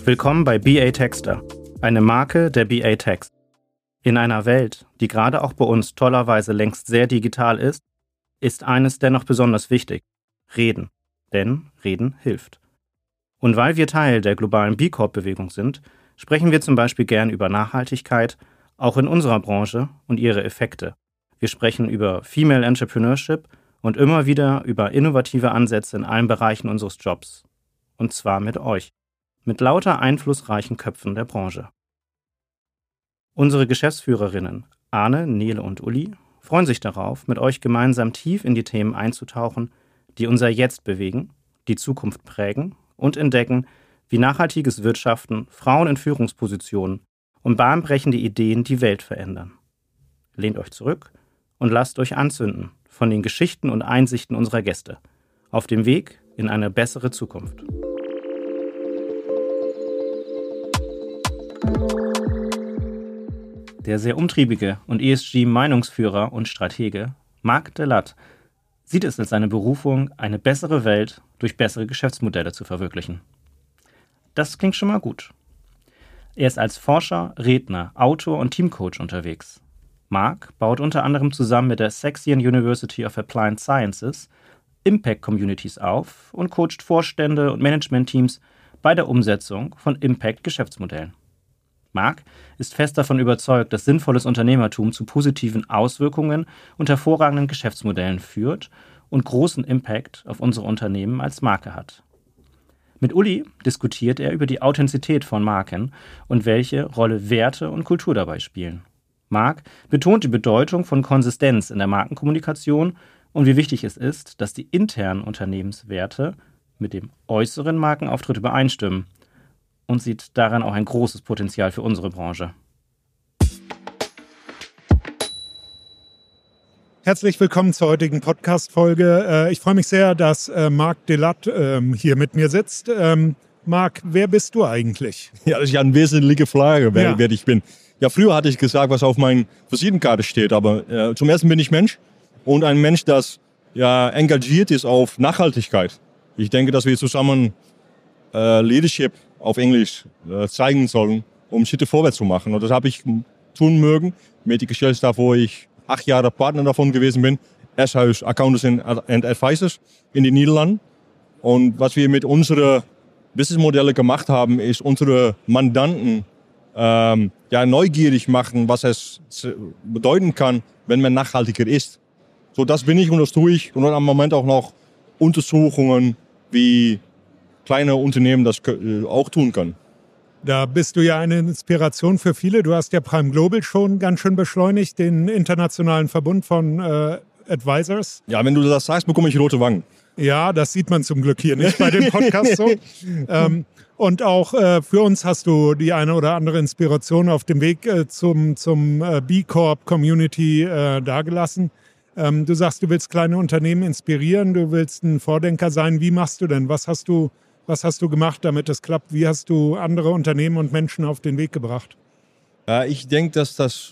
Willkommen bei BA Texter, eine Marke der BA Text. In einer Welt, die gerade auch bei uns tollerweise längst sehr digital ist eines dennoch besonders wichtig: Reden. Denn Reden hilft. Und weil wir Teil der globalen B Corp-Bewegung sind, sprechen wir zum Beispiel gern über Nachhaltigkeit, auch in unserer Branche und ihre Effekte. Wir sprechen über Female Entrepreneurship und immer wieder über innovative Ansätze in allen Bereichen unseres Jobs. Und zwar mit euch, mit lauter einflussreichen Köpfen der Branche. Unsere Geschäftsführerinnen Arne, Nele und Uli freuen sich darauf, mit euch gemeinsam tief in die Themen einzutauchen, die unser Jetzt bewegen, die Zukunft prägen und entdecken, wie nachhaltiges Wirtschaften, Frauen in Führungspositionen und bahnbrechende Ideen die Welt verändern. Lehnt euch zurück und lasst euch anzünden von den Geschichten und Einsichten unserer Gäste auf dem Weg in eine bessere Zukunft. Der sehr umtriebige und ESG-Meinungsführer und Stratege Marc Delat sieht es als seine Berufung, eine bessere Welt durch bessere Geschäftsmodelle zu verwirklichen. Das klingt schon mal gut. Er ist als Forscher, Redner, Autor und Teamcoach unterwegs. Marc baut unter anderem zusammen mit der Saxion University of Applied Sciences Impact-Communities auf und coacht Vorstände und Managementteams bei der Umsetzung von Impact-Geschäftsmodellen. Marc ist fest davon überzeugt, dass sinnvolles Unternehmertum zu positiven Auswirkungen und hervorragenden Geschäftsmodellen führt und großen Impact auf unsere Unternehmen als Marke hat. Mit Uli diskutiert er über die Authentizität von Marken und welche Rolle Werte und Kultur dabei spielen. Marc betont die Bedeutung von Konsistenz in der Markenkommunikation und wie wichtig es ist, dass die internen Unternehmenswerte mit dem äußeren Markenauftritt übereinstimmen, und sieht daran auch ein großes Potenzial für unsere Branche. Herzlich willkommen zur heutigen Podcast-Folge. Ich freue mich sehr, dass Marc Delat hier mit mir sitzt. Marc, wer bist du eigentlich? Ja, das ist ja eine wesentliche Frage, wer ich bin. Ja, früher hatte ich gesagt, was auf meiner Visitenkarte steht, aber zum Ersten bin ich Mensch und ein Mensch, das ja engagiert ist auf Nachhaltigkeit. Ich denke, dass wir zusammen Leadership auf Englisch zeigen sollen, um Schritte vorwärts zu machen. Und das habe ich tun mögen mit der Gesellschaft, wo ich 8 Jahre Partner davon gewesen bin, S-Haus Accountants and Advisors in den Niederlanden. Und was wir mit unseren Businessmodellen gemacht haben, ist unsere Mandanten neugierig machen, was es bedeuten kann, wenn man nachhaltiger ist. So, das bin ich und das tue ich. Und dann am Moment auch noch Untersuchungen, wie kleine Unternehmen das auch tun können. Da bist du ja eine Inspiration für viele. Du hast ja Prime Global schon ganz schön beschleunigt, den internationalen Verbund von Advisors. Ja, wenn du das sagst, bekomme ich rote Wangen. Ja, das sieht man zum Glück hier nicht bei dem Podcast so. Und auch für uns hast du die eine oder andere Inspiration auf dem Weg zum B Corp Community dargelassen. Du sagst, du willst kleine Unternehmen inspirieren, du willst ein Vordenker sein. Wie machst du denn? Was hast du gemacht, damit es klappt? Wie hast du andere Unternehmen und Menschen auf den Weg gebracht? Ja, ich denke, dass das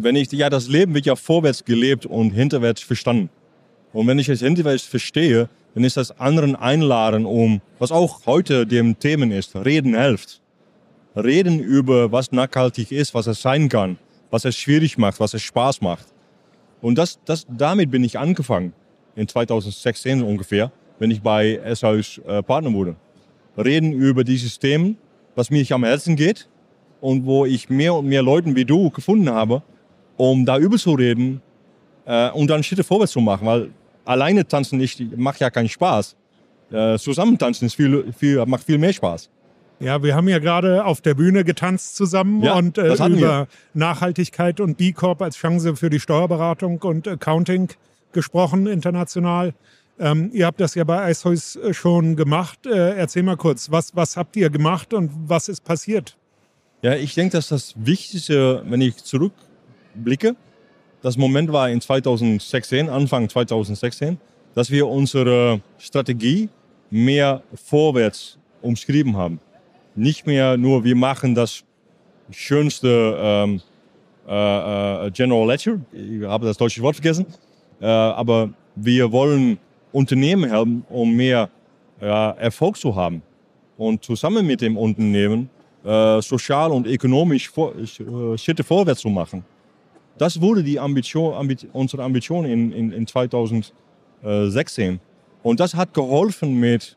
Leben wird ja vorwärts gelebt und hinterwärts verstanden. Und wenn ich es hinterwärts verstehe, dann ist das anderen einladen, was auch heute dem Themen ist, Reden hilft. Reden über, was nachhaltig ist, was es sein kann, was es schwierig macht, was es Spaß macht. Und damit bin ich angefangen, in 2016 ungefähr, wenn ich bei S-Haus Partner wurde. Reden über dieses Thema, was mir am Herzen geht und wo ich mehr und mehr Leute wie du gefunden habe, um da über zu reden und dann Schritte vorwärts zu machen. Weil alleine tanzen macht ja keinen Spaß. Zusammen tanzen macht viel mehr Spaß. Ja, wir haben ja gerade auf der Bühne getanzt zusammen und über Nachhaltigkeit und B Corp als Chance für die Steuerberatung und Accounting gesprochen international. Ihr habt das ja bei S-Haus schon gemacht. Erzähl mal kurz, was habt ihr gemacht und was ist passiert? Ja, ich denke, dass das Wichtigste, wenn ich zurückblicke, das Moment war in 2016, Anfang 2016, dass wir unsere Strategie mehr vorwärts umschrieben haben. Nicht mehr nur, wir machen das schönste General Ledger, ich habe das deutsche Wort vergessen, aber wir wollen Unternehmen helfen, um mehr Erfolg zu haben. Und zusammen mit dem Unternehmen sozial und ökonomisch Schritte vorwärts zu machen. Das wurde unsere Ambition in 2016. Und das hat geholfen, mit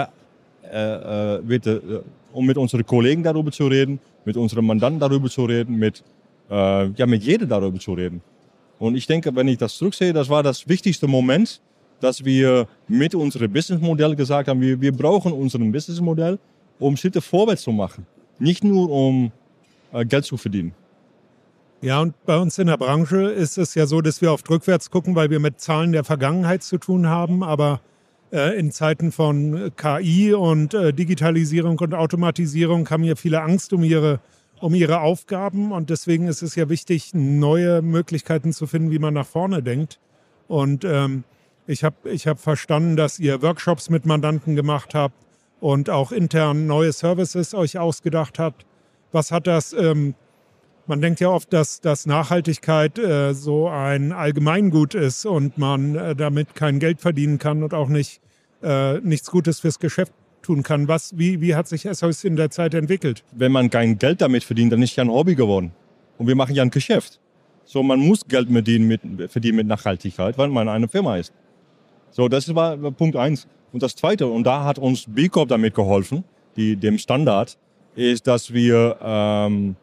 unseren Kollegen darüber zu reden, mit unseren Mandanten darüber zu reden, mit jedem darüber zu reden. Und ich denke, wenn ich das zurücksehe, das war das wichtigste Moment, dass wir mit unserem Businessmodell gesagt haben, wir brauchen unser Businessmodell, um Schritte vorwärts zu machen. Nicht nur um Geld zu verdienen. Ja, und bei uns in der Branche ist es ja so, dass wir oft rückwärts gucken, weil wir mit Zahlen der Vergangenheit zu tun haben. Aber in Zeiten von KI und Digitalisierung und Automatisierung haben ja viele Angst um ihre Aufgaben. Und deswegen ist es ja wichtig, neue Möglichkeiten zu finden, wie man nach vorne denkt. Und ich hab verstanden, dass ihr Workshops mit Mandanten gemacht habt und auch intern neue Services euch ausgedacht habt. Was hat das... Man denkt ja oft, dass Nachhaltigkeit so ein Allgemeingut ist und man damit kein Geld verdienen kann und auch nichts Gutes fürs Geschäft tun kann. Wie hat sich SOS in der Zeit entwickelt? Wenn man kein Geld damit verdient, dann ist es ja ein Hobby geworden. Und wir machen ja ein Geschäft. So, man muss Geld verdienen mit Nachhaltigkeit, weil man eine Firma ist. So, das war Punkt 1. Und das Zweite, und da hat uns B Corp damit geholfen, dem Standard, ist, dass wir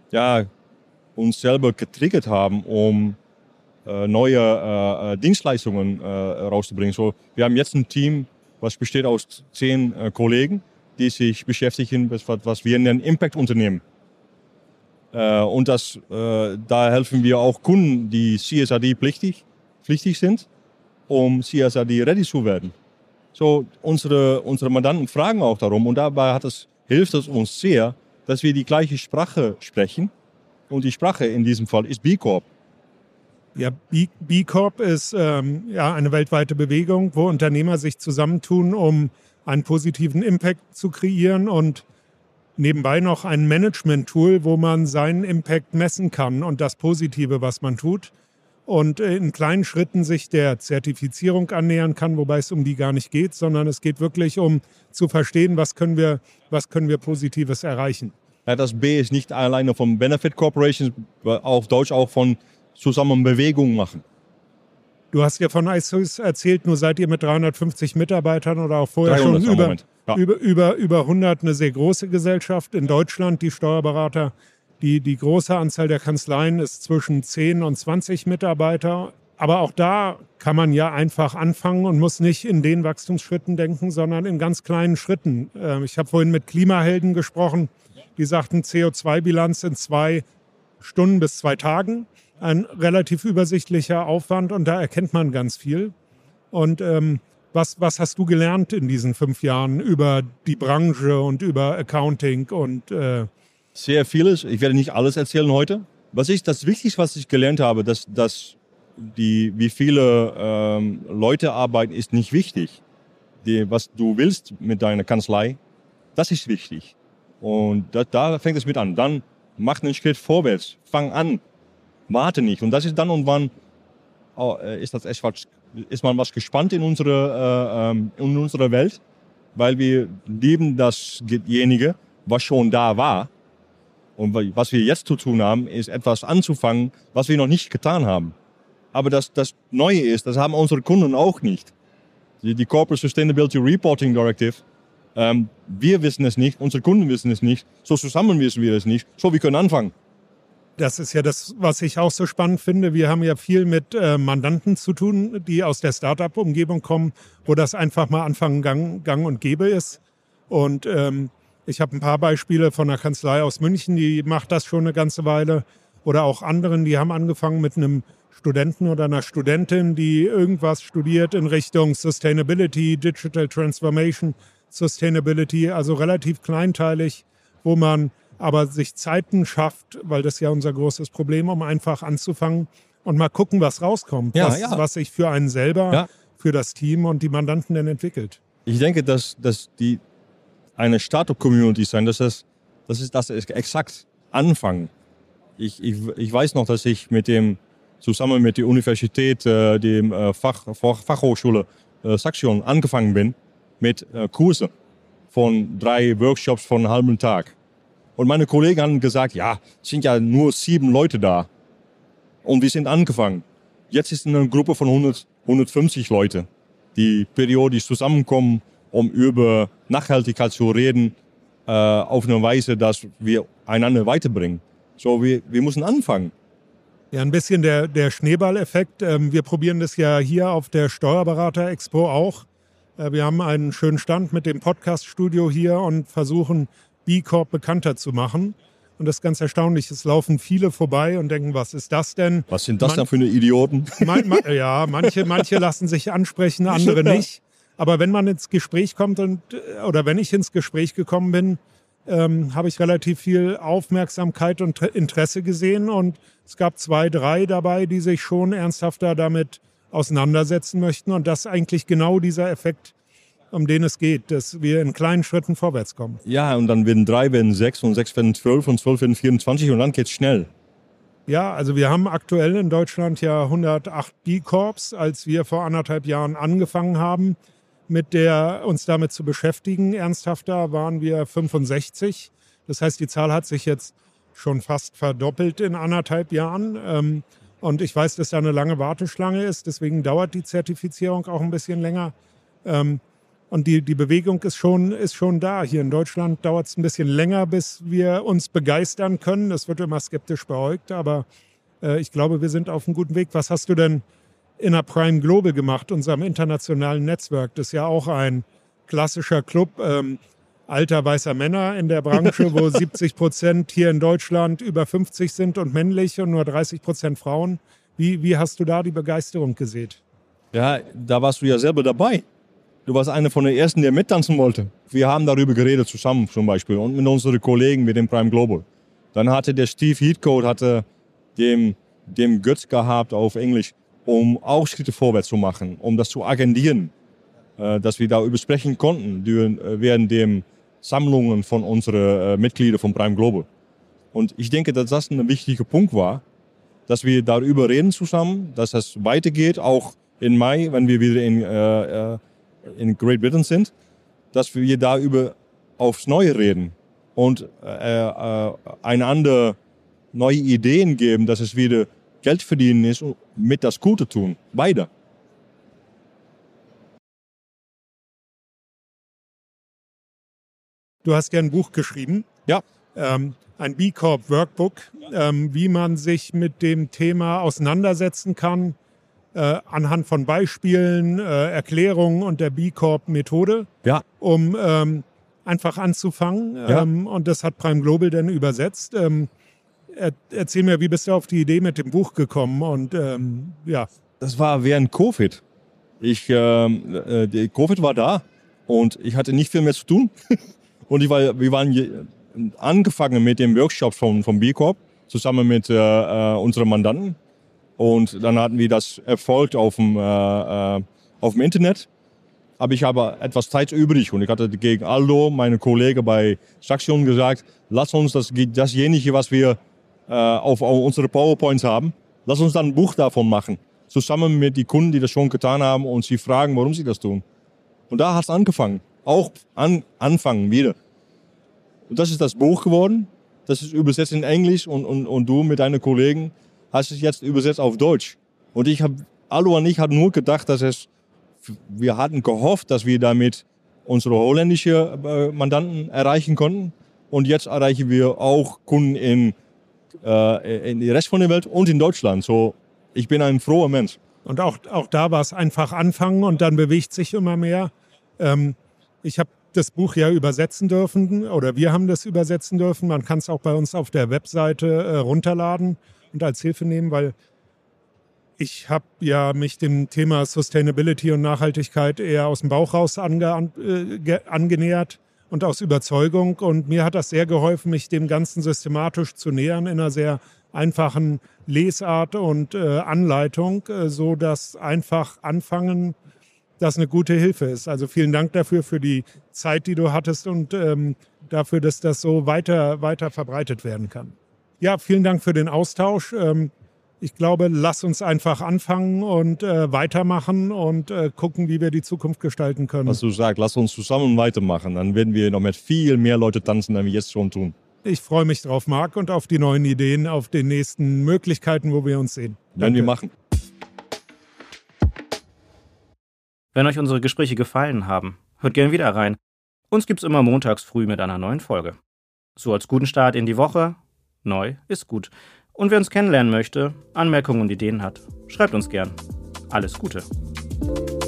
uns selber getriggert haben, um neue Dienstleistungen rauszubringen. So, wir haben jetzt ein Team, was besteht aus 10 Kollegen, die sich beschäftigen mit was wir nennen Impact-Unternehmen. Und da helfen wir auch Kunden, die CSRD-pflichtig sind, um CSRD-ready zu werden. So, unsere Mandanten fragen auch darum und dabei hilft es uns sehr, dass wir die gleiche Sprache sprechen. Und die Sprache in diesem Fall ist B Corp. Ja, B Corp ist eine weltweite Bewegung, wo Unternehmer sich zusammentun, um einen positiven Impact zu kreieren und nebenbei noch ein Management-Tool, wo man seinen Impact messen kann und das Positive, was man tut. Und in kleinen Schritten sich der Zertifizierung annähern kann, wobei es um die gar nicht geht, sondern es geht wirklich um zu verstehen, was können wir Positives erreichen. Ja, das B ist nicht alleine von Benefit Corporations, auf Deutsch auch von zusammen Bewegung machen. Du hast ja von ISOS erzählt, nur seid ihr mit 350 Mitarbeitern oder auch vorher schon über 100 eine sehr große Gesellschaft. In Deutschland, die Steuerberater, die große Anzahl der Kanzleien ist zwischen 10 und 20 Mitarbeiter. Aber auch da kann man ja einfach anfangen und muss nicht in den Wachstumsschritten denken, sondern in ganz kleinen Schritten. Ich habe vorhin mit Klimahelden gesprochen. Die sagten CO2-Bilanz in 2 Stunden bis 2 Tagen. Ein relativ übersichtlicher Aufwand und da erkennt man ganz viel. Und was hast du gelernt in diesen 5 Jahren über die Branche und über Accounting? Sehr vieles. Ich werde nicht alles erzählen heute. Das Wichtigste, was ich gelernt habe, dass wie viele Leute arbeiten, ist nicht wichtig. Was du willst mit deiner Kanzlei, das ist wichtig. Und da fängt es mit an. Dann mach einen Schritt vorwärts. Fang an. Warte nicht. Und das ist dann und wann ist man was gespannt in unserer Welt, weil wir lieben dasjenige, was schon da war. Und was wir jetzt zu tun haben, ist etwas anzufangen, was wir noch nicht getan haben. Aber das Neue ist, das haben unsere Kunden auch nicht. Die Corporate Sustainability Reporting Directive, wir wissen es nicht, unsere Kunden wissen es nicht, so zusammen wissen wir es nicht, so wir können anfangen. Das ist ja das, was ich auch so spannend finde. Wir haben ja viel mit Mandanten zu tun, die aus der Start-up-Umgebung kommen, wo das einfach mal Anfang gang und gäbe ist. Und ich habe ein paar Beispiele von einer Kanzlei aus München, die macht das schon eine ganze Weile. Oder auch anderen, die haben angefangen mit einem Studenten oder einer Studentin, die irgendwas studiert in Richtung Sustainability, Digital Transformation, Sustainability, also relativ kleinteilig, wo man aber sich Zeiten schafft, weil das ja unser großes Problem, um einfach anzufangen und mal gucken, was rauskommt, was sich für einen selber, für das Team und die Mandanten denn entwickelt. Ich denke, dass eine Startup-Community sein, das ist exakt anfangen. Ich weiß noch, dass ich zusammen mit der Universität, dem Fachhochschule Saxion angefangen bin mit Kursen von 3 Workshops von einem halben Tag. Und meine Kollegen haben gesagt, ja, es sind ja nur 7 Leute da. Und wir sind angefangen. Jetzt ist eine Gruppe von 150 Leute, die periodisch zusammenkommen, um über Nachhaltigkeit zu reden, auf eine Weise, dass wir einander weiterbringen. So, wir müssen anfangen. Ja, ein bisschen der Schneeballeffekt. Wir probieren das ja hier auf der Steuerberater-Expo auch. Wir haben einen schönen Stand mit dem Podcast-Studio hier und versuchen, B Corp bekannter zu machen. Und das ist ganz erstaunlich. Es laufen viele vorbei und denken, was ist das denn? Was sind das denn für eine Idioten? Ja, manche lassen sich ansprechen, andere nicht. Aber wenn man ins Gespräch kommt oder wenn ich ins Gespräch gekommen bin, habe ich relativ viel Aufmerksamkeit und Interesse gesehen. Und es gab 2, 3 dabei, die sich schon ernsthafter damit auseinandersetzen möchten. Und das ist eigentlich genau dieser Effekt, um den es geht, dass wir in kleinen Schritten vorwärts kommen. Ja, und dann werden 3, werden 6 und 6 werden 12 und 12 werden 24 und dann geht's schnell. Ja, also wir haben aktuell in Deutschland ja 108 B-Corps, als wir vor 1,5 Jahren angefangen haben, uns damit zu beschäftigen. Ernsthafter waren wir 65. Das heißt, die Zahl hat sich jetzt schon fast verdoppelt in 1,5 Jahren. Und ich weiß, dass da eine lange Warteschlange ist. Deswegen dauert die Zertifizierung auch ein bisschen länger. Und die Bewegung ist schon da. Hier in Deutschland dauert es ein bisschen länger, bis wir uns begeistern können. Das wird immer skeptisch beäugt, aber ich glaube, wir sind auf einem guten Weg. Was hast du denn in der Prime Global gemacht, unserem internationalen Netzwerk? Das ist ja auch ein klassischer Club alter weißer Männer in der Branche, wo 70% hier in Deutschland über 50 sind und männlich und nur 30% Frauen. Wie hast du da die Begeisterung gesehen? Ja, da warst du ja selber dabei. Du warst einer von den Ersten, der mittanzen wollte. Wir haben darüber geredet zusammen zum Beispiel und mit unseren Kollegen, mit dem Prime Global. Dann hatte der Steve Heathcote dem Guts gehabt auf Englisch, um auch Schritte vorwärts zu machen, um das zu agendieren, dass wir darüber sprechen konnten während den Sammlungen von unseren Mitgliedern von Prime Global. Und ich denke, dass das ein wichtiger Punkt war, dass wir darüber reden zusammen, dass das weitergeht, auch im Mai, wenn wir wieder in Great Britain sind, dass wir darüber aufs Neue reden und einander neue Ideen geben, dass es wieder Geld verdienen ist und mit das Gute tun. Beide. Du hast ja ein Buch geschrieben. Ja. Ein B Corp Workbook, wie man sich mit dem Thema auseinandersetzen kann, anhand von Beispielen, Erklärungen und der B Corp Methode, Ja. um einfach anzufangen. Ja. Und das hat Prime Global dann übersetzt. Erzähl mir, wie bist du auf die Idee mit dem Buch gekommen? Und ja. Das war während Covid. Covid war da und ich hatte nicht viel mehr zu tun. Und wir waren angefangen mit dem Workshop vom B Corp zusammen mit unseren Mandanten. Und dann hatten wir das erfolgt auf dem Internet. Aber ich habe etwas Zeit übrig und ich hatte gegen Aldo, meine Kollege bei Saxion, gesagt, lass uns dasjenige, was wir auf unsere PowerPoints haben, lass uns dann ein Buch davon machen. Zusammen mit den Kunden, die das schon getan haben und sie fragen, warum sie das tun. Und da hat es angefangen. Auch anfangen wieder. Und das ist das Buch geworden. Das ist übersetzt in Englisch und du mit deinen Kollegen hast es jetzt übersetzt auf Deutsch. Und Aldo und ich hatten nur gedacht, wir hatten gehofft, dass wir damit unsere holländischen Mandanten erreichen konnten. Und jetzt erreichen wir auch Kunden in den Rest von der Welt und in Deutschland. So, ich bin ein froher Mensch. Und auch da war es einfach anfangen und dann bewegt sich immer mehr. Ich habe das Buch ja übersetzen dürfen oder wir haben das übersetzen dürfen. Man kann es auch bei uns auf der Webseite runterladen und als Hilfe nehmen, weil ich habe ja mich dem Thema Sustainability und Nachhaltigkeit eher aus dem Bauch raus angenähert und aus Überzeugung. Und mir hat das sehr geholfen, mich dem Ganzen systematisch zu nähern in einer sehr einfachen Lesart und Anleitung, so dass einfach anfangen das eine gute Hilfe ist. Also vielen Dank dafür, für die Zeit, die du hattest und dafür, dass das so weiter verbreitet werden kann. Ja, vielen Dank für den Austausch. Ich glaube, lass uns einfach anfangen und weitermachen und gucken, wie wir die Zukunft gestalten können. Was du sagst, lass uns zusammen weitermachen. Dann werden wir noch mit viel mehr Leuten tanzen, als wir jetzt schon tun. Ich freue mich drauf, Marc, und auf die neuen Ideen, auf die nächsten Möglichkeiten, wo wir uns sehen. Werden wir machen. Wenn euch unsere Gespräche gefallen haben, hört gerne wieder rein. Uns gibt's immer montags früh mit einer neuen Folge. So als guten Start in die Woche. Neu ist gut. Und wer uns kennenlernen möchte, Anmerkungen und Ideen hat, schreibt uns gern. Alles Gute.